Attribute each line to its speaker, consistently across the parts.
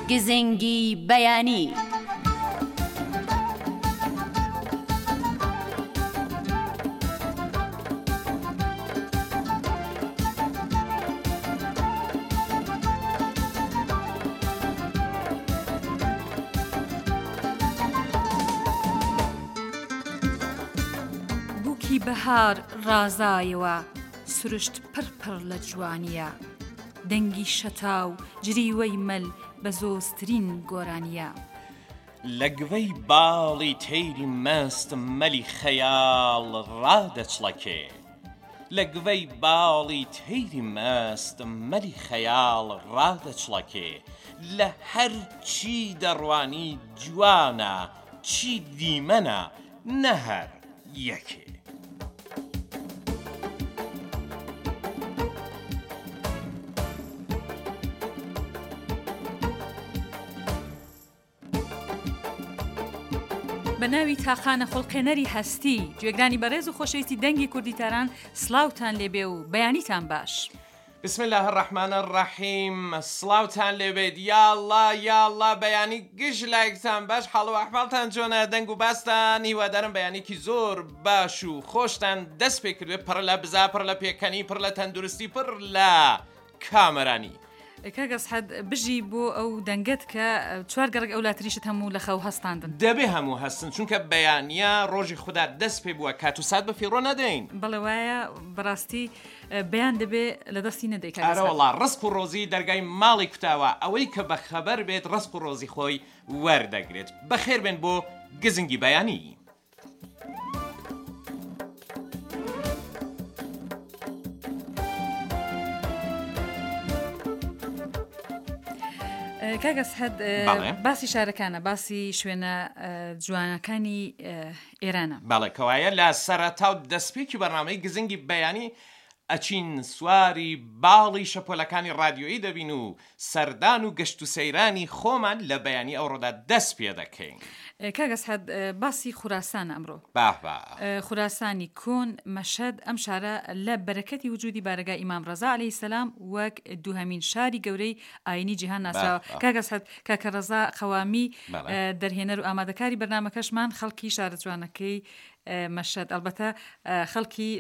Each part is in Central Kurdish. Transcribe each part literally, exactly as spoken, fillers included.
Speaker 1: گزنگی بەیانی.
Speaker 2: بووکی بەهار ڕازایەوە سروشت پڕپڕ لە جوانیە، دەنگی شەتاو جریوەی مەل بە زۆسترین گۆرانیە.
Speaker 3: لە گوێی باڵی تەیری مەست مەلی خەیاڵ ڕادەچڵەکێ، لە گوێی باڵی تەیری مەست مەلی خەیاڵ ڕادەچڵەکێ، لە هەر چی دەڕوانی جوانە چی دیمەنە نەهەر یەکێ.
Speaker 2: بە ناوی تاخانە خۆڵقێنەری هەستی گوێگرانی بەڕێز و خۆشەویستی دەنگی کوردیتاران سڵاوتان لێبێ و بەیانیتان باش.
Speaker 3: بسم الله الرحمن الرحیم. سڵاوتان لێبێت یاڵڵا یاڵڵا بەیانی گشت لایکتان باش، حاڵ و ئەحواڵتان چۆنە؟ دەنگ و باستان هیوادارم بەیانێکی زۆر باش و خۆشتان دەست پێ کردوێت، پڕ لە بزا، پڕ لە پێکەنی، پڕ لە تەندروستی، پڕ لە کامەرانی.
Speaker 2: کاگەس حەد بژی بۆ ئەو دەنگت کە چوار گەڕک ئەولاتریشت هەموو لە خەو هەستاندن.
Speaker 3: دەبێ هەموو هەستن چونکە بەیانیە ڕۆژی خوددا دەست پێ بووە کات و سات بە فیڕۆ نەدەین.
Speaker 2: بەڵێ وایە بەڕاستی بەیان دەبێ لە دەستی نەدەی.
Speaker 3: ئارە وەڵا ڕزق و ڕۆزی دەرگای ماڵی کوتاوە، ئەوەی کە بە خەبەر بێت ڕزق و ڕۆزی خۆی وەردەگرێت. بەخێر بێن بۆ گزنگی بەیانی.
Speaker 2: کاگەس هەد باسی شارەکانە، باسی شوێنە جوانەکانی ئێرانە.
Speaker 3: بەڵێ کەوایە لە سەرەتا و دەستپێکی بەرنامەی گزنگی بەیانی ئەچین سواری باڵی شەپۆلەکانی ڕادیۆیی دەبین و سەردان و گەشت و سەیرانی خۆمان لە بەیانی ئەوڕۆدا دەست پێ دەکەین.
Speaker 2: کاگەس هەد باسی خوراسانە ئەمڕۆ.
Speaker 3: باه باه.
Speaker 2: خوراسانی کۆن مەشەد ئەم شارە لە بەرەکەتی وجودی بارگای ئیمام ڕەزا عەلەیهی سەلام وەک دووهەمین شاری گەورەی ئاینی جیهان ناسراوە. کاگەس هەد کاکە ڕەزا خەوامی دەرهێنەر و ئامادەکاری بەرنامەکەشمان خەڵکی شارە جوانەکەی مەشەد، ئەلبەتە خەڵکی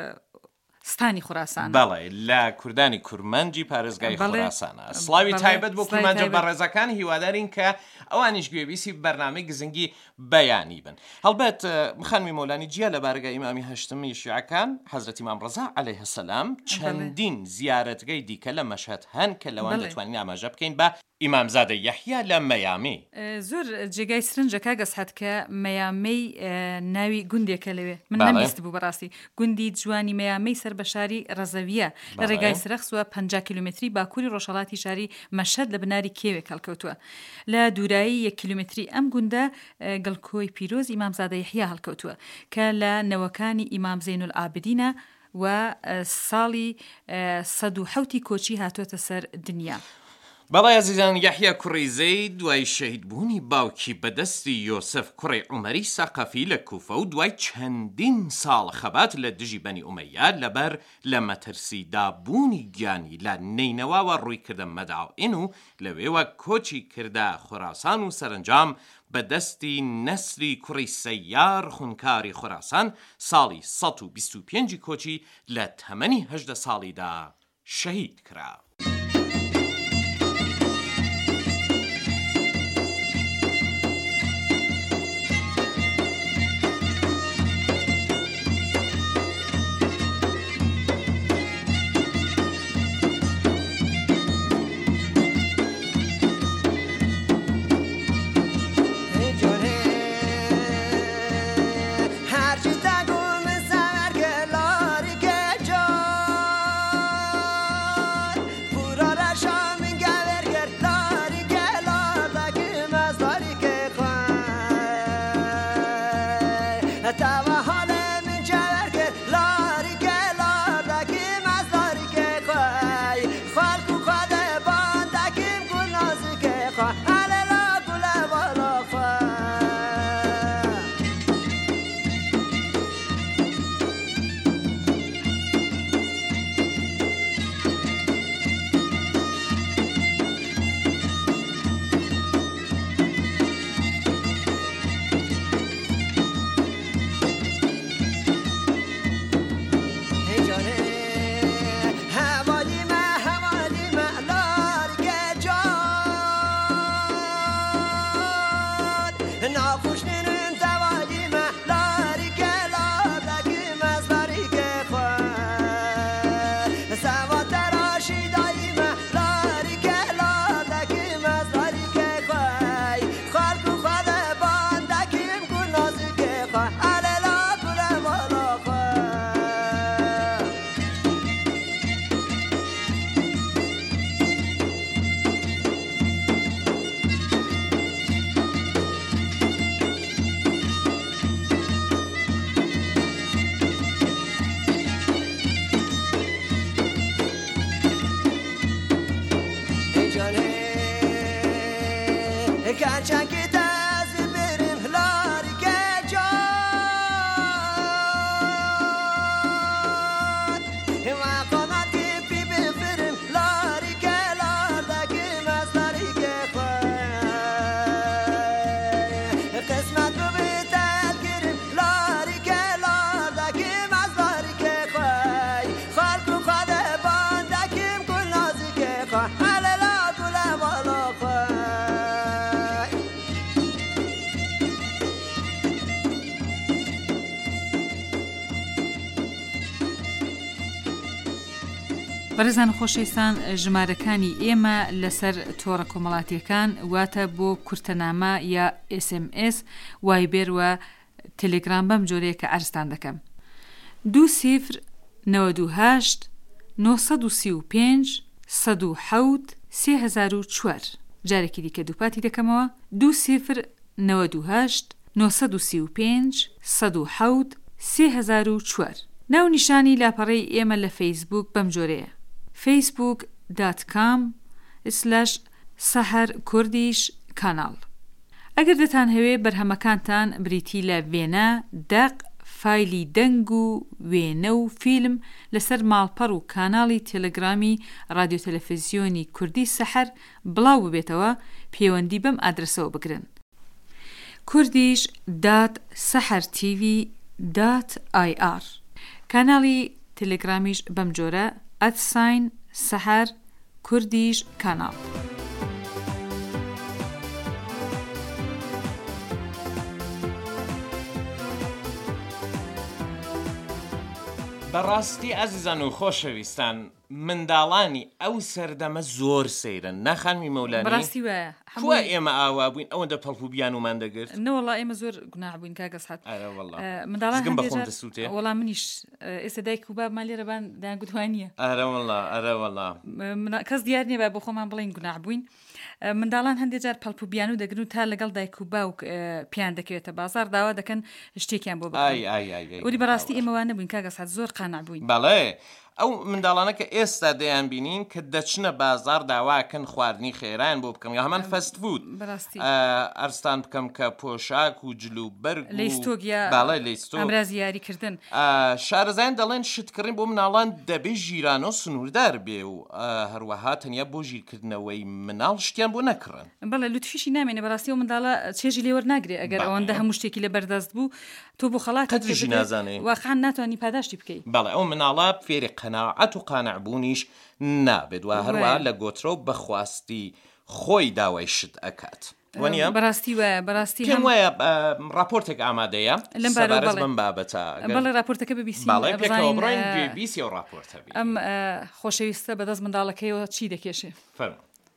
Speaker 2: ستانی خوراسان.
Speaker 3: بەڵێ لە کوردانی کورمەنجی پارێزگای خوراسانە. سڵاوی تایبەت بۆ کورمەنجە بەڕێزەکان، هیوادارین کە ئەوانیش گوێبیسی بەرنامەی گزنگی بەیانی بن. هەڵبەت مخانوی مۆلانی جیا لە بارگای ئیمامی هەشتمی شیعەکان حەزرەتی ئیمام ڕەزا عەلەیهی سەلام چەندین زیارەتگەی دیکە لە مەشهەد هەن کە لەوان دەتوانین ئاماژە بکەین بە ئیمامزادە یەحیا لە مەیامی.
Speaker 2: زۆر جێگای سرنجە کاگەس هەد کە مەیامی ناوی گوندێکە لەوێ، من نەمیست بوو بەڕاستی. گوندی جوانی مەیامی سەر بە شاری ڕەزەویە لە ڕێگای سرەخسوە پەنجا کیلومتری باکووری ڕۆژهەڵاتی شاری مەشهەد لە بناری کێوێک هەڵکەوتووە. لە دوورایی یەک کیلومتری ئەم گوندە گەڵکۆی پیرۆز ئیمامزادە یەحیا هەڵکەوتووە کە لە نەوەکانی ئیمام زەینول عابدینە و ساڵی سەد و حەوتی کۆچی هاتوۆتە سەر دنیا.
Speaker 3: بەڵێ عەزیزان، یەحیا کوڕی زەید دوای شەهیدبوونی باوکی بەدەستی یۆسف کوڕی عومەری سەقەفی لە کوفە و دوای چەندین ساڵ خەبات لە دژی بەنی ئومەیە لەبەر لە مەترسیدا بوونی گیانی لە نینەواوە ڕووی کردە مەداعین و لەوێوە کۆچی کردە خوراسان و سەرنجام بەدەستی نەسری کوڕی سەیار خونکاری خوراسان ساڵی سەد و بیست و پێنجی کۆچی لە تەمەنی هەژدە ساڵیدا شەهید کرا.
Speaker 2: بەڕێزان و خۆشەویستان، ژمارەکانی ئێمە لەسەر تۆڕە کۆمەڵاتیەکان واتە بۆ کورتەنامە یا ئس ئەم ئس، وایبێر و تەلێگرام بەم جۆرەیە کە ئەرزتان دەکەم. دوو سیفر نەوە دوو هەشت نۆ سەد و سی و پێنج سەد و حەوت سێ هەزار و چوار. جارێکی دیکە دووپاتی دەکەمەوە: دوو سیفر نەوە دوو هەشت نۆ سەد و سی و پێنج سەد و حەوت سێ هەزار و چوار. ناو نیشانی لاپەڕەی ئێمە لە فەیسبوک بەم جۆرەیە: فەیسبوک دات کام سلاش سەحەر کوردیش کاناڵ. ئەگەر دەتان هەوێ بەرهەمەکانتان بریتی لە وێنە، دەق، فایلی دەنگ و وێنە و فیلم لەسەر ماڵپەڕ و کاناڵی تێلەگرامی رادیۆ تەلەڤیزیۆنی کوردی سەحەر بڵاو ببێتەوە، پەیوەندی بەم ئادرسەوە بگرن: کوردیش دات سەحەر تیڤی دات ئای ئار. کاناڵی تەلەگرامیش بەم جۆرە: ئەتساین سەحەر کوردیش کاناڵ.
Speaker 3: بەڕاستی ئازیزان و خۆشەویستان، منداڵانی ئەو سەردەمە زۆر سەیرن، ناخانمی مەولانی.
Speaker 2: بەڕاستی وایە
Speaker 3: کووە ئێمە ئاوا بووین ئەوەندە پەڵپوبیان ومان دەگرت؟
Speaker 2: نەوەڵا ئێمە زۆر گوناح بووین کاگەس هات.
Speaker 3: منداڵان بەخۆم دەسووتێ.
Speaker 2: وەڵام منیش ئێستا دایک و بابمان لێرەبان دایان گوتوانیە.
Speaker 3: ئەرە وەڵا ئەرە وەڵا
Speaker 2: کەس دیار نییە بە خۆمان بڵین گوناح بووین. منداڵان هەندێک جار پەڵپوبیان و دەگرن و تا لەگەڵ دایک و باوک پیان دەکەوێتە بازار داوا دەکەن شتێکیان بۆ بکەن. وەری بەڕاستی ئێمە وانە بووین کاگەس هات، زۆر قانع بووین.
Speaker 3: بەڵێ ئەو منداڵانە کە ئێستا دەیان بینین کە دەچنە بازار داواکەن خواردنی خێران بۆ بکەم یا هەمان فەست فود ئەرستان بکەم کە پۆشاک و جلوبەرگ و باڵای لەیستۆ
Speaker 2: ئەمراز یاریکردن.
Speaker 3: شارەزایان دەڵێن شتکردن بۆ مناڵان دەبێ ژیرانە و سنووردار بێ و هەروەها تەنیا بۆ ژیرکردنەوەی مناڵ شتیان بۆ نەکڕن.
Speaker 2: بەڵێ لوتفیشی نامێنێ بەڕاستی و منداڵە چێژی لێوە ناگرێ ئەگەر ئەوەندە هەموو شتێکی لە بەردەست بوو تۆ بۆ خەڵات
Speaker 3: قەدریشی نازانێ،
Speaker 2: واقعان ناتوانانی پاداشتی بکەیت.
Speaker 3: بەڵێ ئەو مناڵە فێری قەناعەت و قانەعبوونیش نابێت و هەروە لە گۆترە و بەخواستی خۆی داوای شت ئەکات. وانە
Speaker 2: بەڕاستی وایە بەڕاستی
Speaker 3: پێم وایە ڕاپۆرتێک ئامادەیە سەبارەت بەم بابەتە.
Speaker 2: بەڵێ ڕاپۆرتەکە ببیسین.
Speaker 3: بەڵێ پێکەوە بڕۆین بیسی ئەو ڕاپۆرتە بین.
Speaker 2: ئەم خۆشەویستە بەدەست منداڵەکەیەوە چی دەکێشێ؟
Speaker 3: فەرموو.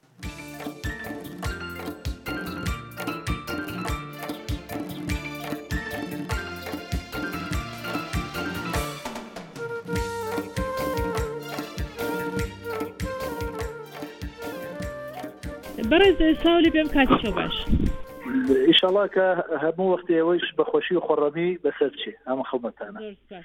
Speaker 4: بەڕێز ساولی پێم کاتیشەوە باش.
Speaker 5: ئیشەڵا کە هەموو وەختی ئەوەیش بەخۆشی و خۆڕەمی بەسەر چێ ئەمە خەڵمەتانە.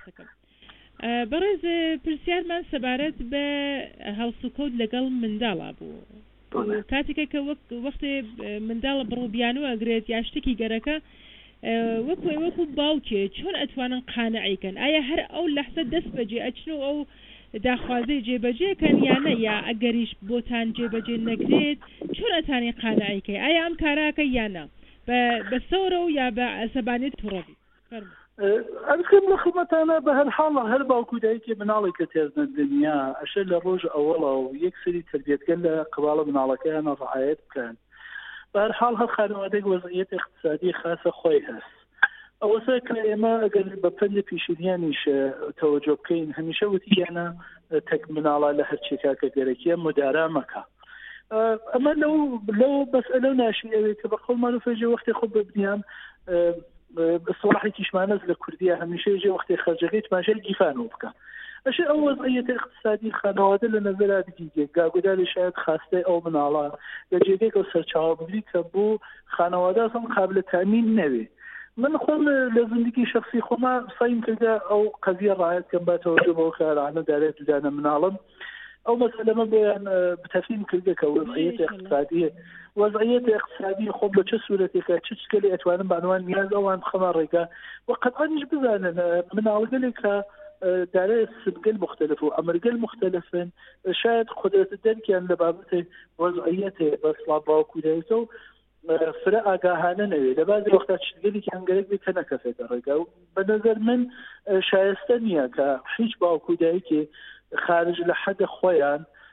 Speaker 4: بەڕێز پرسیارمان سەبارەت بە هەڵسوکەوت لەگەڵ منداڵا بوو. کاتێکە کە وەختی منداڵە بڕووبیانەوە ئەگرێت یا شتێکی گەرەکە وەکو وەکو باوکێ چۆن ئەتوانن قانەعیکەن؟ ئایا هەر ئەو لەحسە دەست بەجێ ئەچن و ئەو داخوازەی جێبەجێکەن یانە، یا ئەگەریش بۆتان جێبەجێ نەکرێت چۆن ئەتانی قانەعیکەی؟ ئایا ئەم کاراکە یانە بە سەورە و یا بە ئەسەبانێت تووڕەبی؟
Speaker 5: ئەرکەم لە خڵمەتانە بە هەر حاڵە هەر باوکو دایکی مناڵی کە تێزنە دنیا ئەشە لە ڕۆژ ئەوڵە و یەک سری تربیەتگەل لە قباڵە مناڵەکەیانە ڕعایەت بکەن. بە هەر حاڵ هەر خانەوادەی وەزعیەت اقتصادی خاصە خۆی هەست. ئەوەسە کە ئێمە ئەگەر بە پەنجە پیشنیانیش تەوەجۆ بکەین هەمیشە وتیانە تەک مناڵە لە هەرچێکا کە گەرەکیە مدارا مەکە. ئەمە لەو لەو بەسئلە ناشی ئەوەی کە بە قەڵمان و فێژێ وەختی خۆ ببنیان سڵاحێکیشمانەز لە کوردیە هەمیشە ژێ وەختی خەرجەکەی تماشای گیفانەوە بکە. ئەشێ ئەو وەزعیەت اقتصادی خانەوادە لە نەزەرا دیگە گاگوداری شاید خاستەی ئەو مناڵە لە جێگەیەک ئەو سەرچاوەبگری کە بۆ خانەوادە ئەسڵ قابل تامین نەوێ. من خۆم لە زندگی شخصی خۆما سایم کردە ئەو قەزیە ڕایەت کەم باتەوەجۆ بەو کارانە دارێت دانە مناڵم ئەو مەسەلەمە بۆیان بتەفیم کردە کە وەزعیەت اقتصادی وەزعیەت اقتصادی خۆم بە چه سوورەتێکە چ چکەلی ئەتوانم بانوان نیاز ئەوان بخەمە ڕێگا و قەتعانیش بزانن مناڵگەلێک کە دارێت سبگەل مختلف و ئەمرگەل مختلفن شاید قدرەت دەرکیان لە بابەتی وەزعیەت بەسڵات باوکودایەتە و فرە ئاگاهانە نەوێت لە بازی وەختا چگەلی هەنگەرێک بێتە نەکەفێتە ڕێگا و بە نەزەر من شایستە نییە کە هیچ باوکودایەکی خارج لە حەدە خۆیان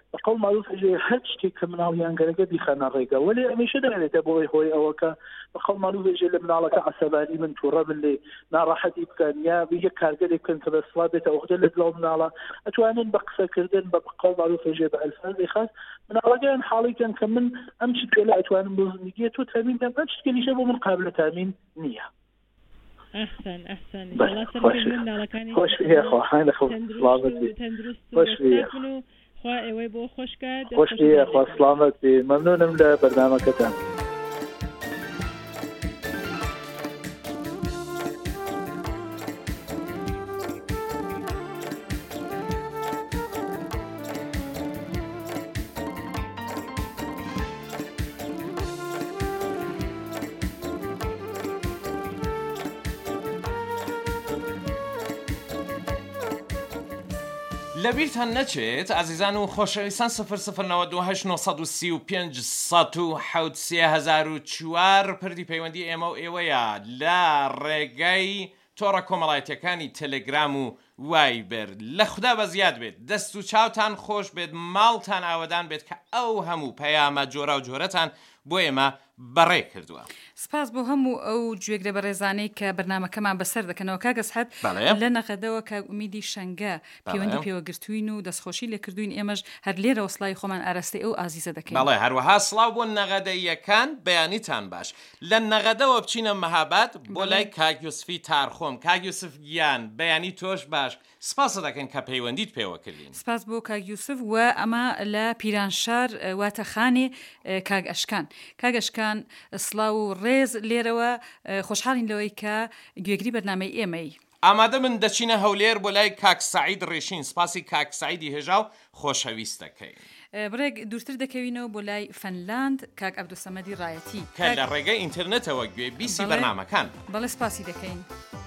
Speaker 5: بەقەڵ معروف هەر شتێک کە مناڵیان گەرەکە بیخەنە ڕێگە وەلی ئەمیشە دەێتە بۆی هۆی ئەوەکە بەقەڵ معروف لە مناڵەکە عەسەبانی من تووڕە بن لێ ناڕەحەتی بکەن یا یەک کارگەرێک بکەن کە بەسڵا بێتە ئەوخدە لە دڵ مناڵە ئەتوانن بە قسەکردن بە بەقەڵ معروف بە ئەلفاظی خاص مناڵەکەیان حاڵیکەن کە من ئەم شتێ لە ئەتوانم بۆ زندگیە تۆ تامین دەم هەر شتێکیشە بۆ من قابلە تامین نییە.
Speaker 4: ئەحسن ئەحسن
Speaker 5: خۆش خۆ حالە خۆ خۆش
Speaker 4: خوا ئێوەی بۆ خۆشکات
Speaker 5: خۆش خوا سلامەت بێ مەمنونم لە بەرنامەکەتان.
Speaker 3: لەبیرتان نەچێت ئازیزان و خۆشەویستان سفر سفر نەوە دو هەشت نۆ سەد و سی و پێنج سەد و حەوت سێ هەزار و چوار پردی پەیوەندی ئێمە و ئێوەیە لە ڕێگەی تۆڕە کۆمەڵایەتیەکانی تەلەگرام و وایبەر. لە خوددا بە زیاد بێت دەست و چاوتان خۆش بێت ماڵتان ئاوەدان بێت کە ئەو هەموو پەیامە جۆرە و جۆرەتان بۆ ئێمە بەڕێ کردووە.
Speaker 2: سپاس بۆ هەموو ئەو گوێگرە بەڕێزانەی کە بەرنامەکەمان بەسەر دەکەنەوە کاگەس هەت لە نەخەدەوە کە ئومیدی شەنگە پەیوەندی پێوەگرتوین و دەستخۆشی لێکردوین ئێمەش هەر لێرە وەسڵای خۆمان ئاراستی ئەو ئازیزە دەکەین.
Speaker 3: بەڵێ هەروەها سڵاو بۆ نەغەدەیەکان بەیانیتان باش لە نەغەدەوە بچینە مەهاباد بۆ لای کاک یوسفی تارخۆم. کاک یوسف گیان بەیانی تۆش باش سپاسە دەکەن کە پەیوەندیت پێوە کردین.
Speaker 2: سپاس بۆ کاک یوسف و ئەمە لە پیرانشار واتە خانێ کاک ئەشکان. کاک ئەشکان سڵاو و ڕێز لێرەوە خۆشحاڵین لەوەی کە گوێگری بەرنامەی ئێمەی.
Speaker 3: ئامادە من دەچینە هەولێر بۆ لای کاک سەعید ڕێشین. سپاسی کاک سەعیدی هێژاو خۆشەویست دەکەین.
Speaker 2: بڕێک دوورتر دەکەوینەوە بۆ لای فەنلاند کاک عەبدولسەمەدی ڕایەتی
Speaker 3: کە لە ڕێگەی ئینترنێتەوە گوێ بیسی بەرنامەکان.
Speaker 2: بەڵێ سپاسی دەکەین.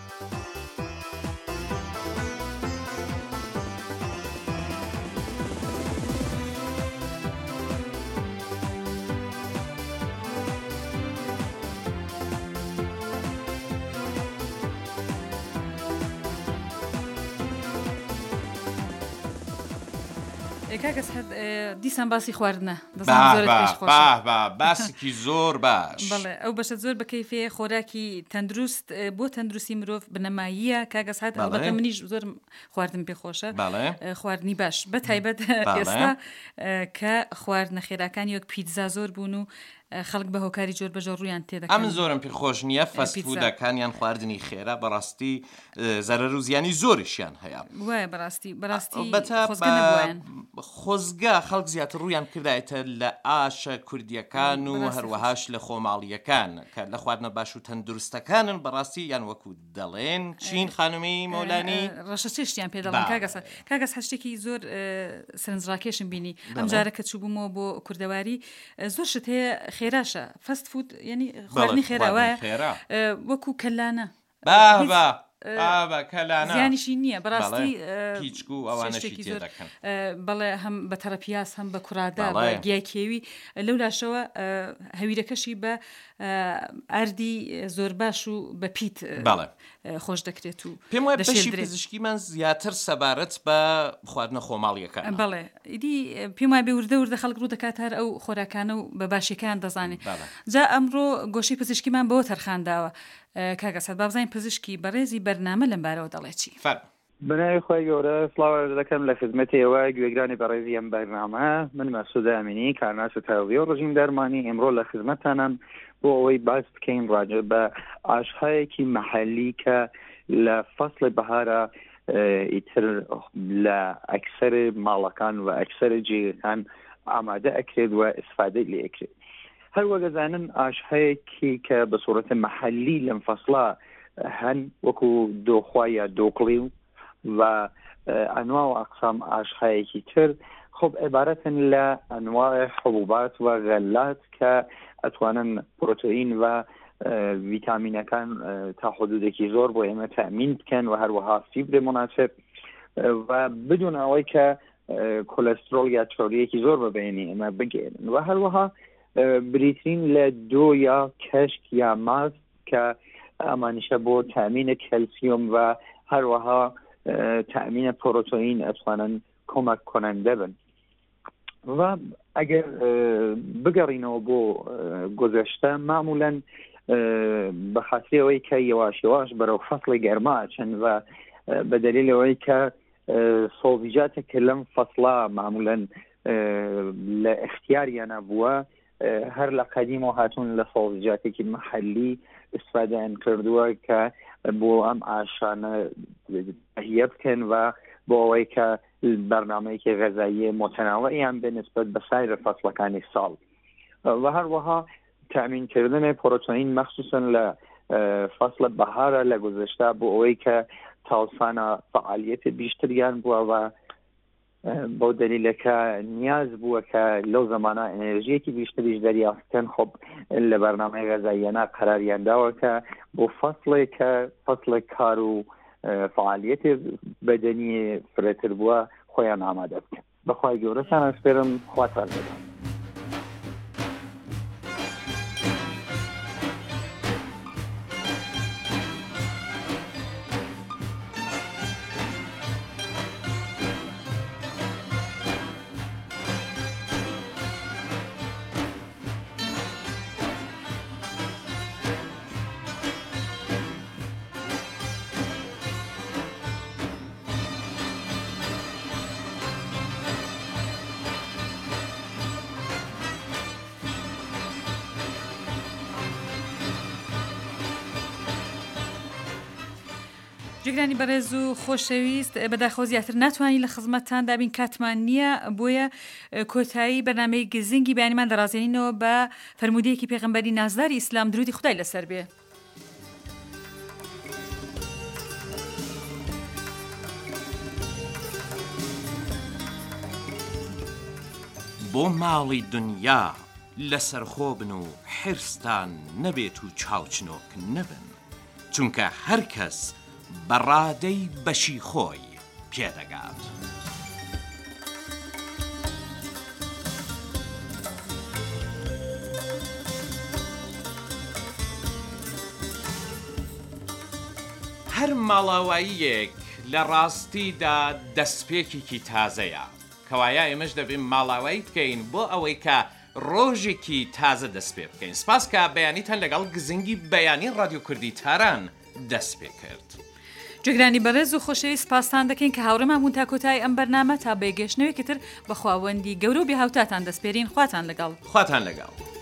Speaker 2: کاکەس دیسان باسی خواردنە
Speaker 3: باسێکی زۆر باش.
Speaker 2: بەڵێ ئەو بەشە زۆر بەکەیفێ خۆراکی تەندروست بۆ تەندروستی مرۆڤ بنەماییە. کاگەس هات ئەڵبەتە منیش زۆر خواردن پێ خۆشە خواردنی باش بە تایبەت ئێستا کە خواردنە خێراکانی وەک پیتزا زۆر بوون و خەڵک بە هۆکاری جۆر بەجۆر ڕوویان تێدەکەن.
Speaker 3: ئەم زۆرم پێ خۆش نییە فەستفودەکانیان خواردنی خێرا بەڕاستی زەرەر و زیانی زۆریشیان هەیە.
Speaker 2: وایە بەڕاستی بەڕاستی
Speaker 3: خۆزگە خەڵک زیاتر ڕوویان کردایەتە لە ئاشە کوردیەکان و هەروەهاش لە خۆماڵیەکان کە لە خواردنە باش و تەندروستەکانن بەڕاستی یان وەکو دەڵێن چین خانومی مەولانی
Speaker 2: ڕەشە چێشتیان پێ دەڵێن. کاگەس کاگەس هەشتێکی زۆر سەرنجڕاکێشم بینی ئەم جارە کە چووبوومەوە بۆ کوردەواری زۆر شت هەیە خێراشە فەست فود ینی خواردنی خێراوایە وەکو کەلانە زیانیشی نییە بەڕاستی
Speaker 3: پیچکو ئەوانەشی تێ دەکەن.
Speaker 2: بەڵێ هەم بە تەرەپیاس هەم بە کوڕادا بە گیاکێوی لەو لاشەوە هەویرەکەشی بە ئاردی زۆر باش و بە پیت خۆش دەکرێت و
Speaker 3: پێم وایە پێشی پزیشکیمان زیاتر سەبارەت بە خواردنە خۆماڵیەکان.
Speaker 2: بەڵێ ئیدی پێم وایە بێ وردە وردە خەڵک ڕوو دەکات هەر ئەو خۆراکانە و بە باشیەکان دەزانێت. جا ئەمڕۆ گۆشەی پزیشکیمان بەوە تەرخانداوە. کاگەس هەت بابزانین پزیشکی بەڕێزی بەرنامە لەم بارەوە دەڵێ چی؟
Speaker 6: بناوی خۆی گەورە سڵاو دەکەم لە خزمەتەوە گوێگرانی بەڕێزی ئەم بەرنامە. من مەسعود ئامینی کارناسە تاوی و ڕژیم دەرمانی ئێمڕۆ لە خزمەتتانم بۆ ئەوەی باس بکەین ڕاجع بە ئاشهەیەکی مەحەلی کە لە فەسڵی بەهارە ئیتر لە ئەکسەر ماڵەکان و ئەکسەر جێگەکان ئامادە ئەکرێت و ئیسفادەی لێ ئەکرێت. هەروە گەزانن ئاشهەیەکی کە بە سوورەتە مەحەلی لەم فەسڵە هەن وەکو دۆخوا یا دۆکڵی و ئەنواع و ئەقسام ئاشهەیەکی تر خۆب عیبارەتن لە ئەنواع حبوبات و غەلات کە ئەتوانن پرۆتئین و ڤیتامینەکان تا حدودێکی زۆر بۆ ئێمە تەمین بکەن و هەروەها فیبر مناسب و بدون ئەوەی کە کۆلەسترۆل یا چۆریەکی زۆر ببێنی ئێمە بگێنن و هەروەها بریتین لە دۆ یا کەشک یا ماست کە ئەمانیشە بۆ تەمینە کەلسیۆم و هەروەها تەمینە پرۆتئین ئەتوانن کۆمەک کۆنەندە بن. و ئەگەر بگەڕینەوە بۆ گۆزەشتە معمولاً بە خاطرەوەی کە یەواش یەواش بەرەو فەسڵی گەرماچن و بە دلیلەوەی کە سۆڤیجاتێک کە لەم فەسڵا معمولاً لە اختیاریانە بووە هەر لە قەدیم و هاتوون لە سۆڤیجاتێکی محەلی استفادەیان کردووە کە بۆ ئەم ئاشانە تەهیە بکەن و بۆ ئەوەی کە بەرنامەیەکی غەزایی متەناوعیان بێ نسبەت بە سایر فەسڵەکانی ساڵ و هەروەها تامینکردنی پرۆتئین مەخصوصاً لە فەسڵە بەهارە لە گۆزەشتا بۆ ئەوەی کە تاوسانە فعالیەتی بیشتریان بووە و بۆ دلیلەکە نیاز بووە کە لەو زمانە ئەنێرژیەکی بیشتریش دەریافتن خۆ لە بەرنامەی غەزاییانە قەراریان داوە کە بۆ فەسڵێک کە فەسڵێک کار و فعالیەتی بەدەنی فرەتر بووە خۆیان ئامادە بکەن. بەخوای گەورەتان ئەسپێرم خواتان لێبێ.
Speaker 2: جگرانی بەڕێز و خۆشەویست بەداخەوە زیاتر ناتوانین لە خزمەتتان دابین کاتمان نییە بۆیە کۆتایی بەنامەی گزنگی بەیانیمان دەڕازێنینەوە بە فەرمودەیەکی پێغەمبەری نازداری ئیسلام درودی خودای لەسەر بێ.
Speaker 3: بۆ ماڵی دنیا لەسەر خۆ بن و حرستان نەبێت و چاوچنۆک نەبن چونکە هەر کەس بەڕادەی بەشی خۆی پێدەگات. هەر ماڵاواییەک لە ڕاستیدا دەستپێکێکی تازەیە کەوایە ئێمەش دەبین ماڵاوایی بکەین بۆ ئەوەی کە ڕۆژێکی تازە دەست پێ بکەین. سپاس کە بەیانیتان لەگەڵ گزنگی بەیانی ڕادیۆ کوردی تاران دەست پێ کرد.
Speaker 2: جگرانی بەڕێز و خۆشەویست سپاسان دەکەین کە هاوڕێمان بوون تا کۆتایی ئەم بەرنامە تا بەیگەشتنەوەیەکی تر بە خواوەندی گەورە و بێ هاوتاتان دەسپێرین. خواتان لەگەڵ.
Speaker 3: خواتان لەگەڵ.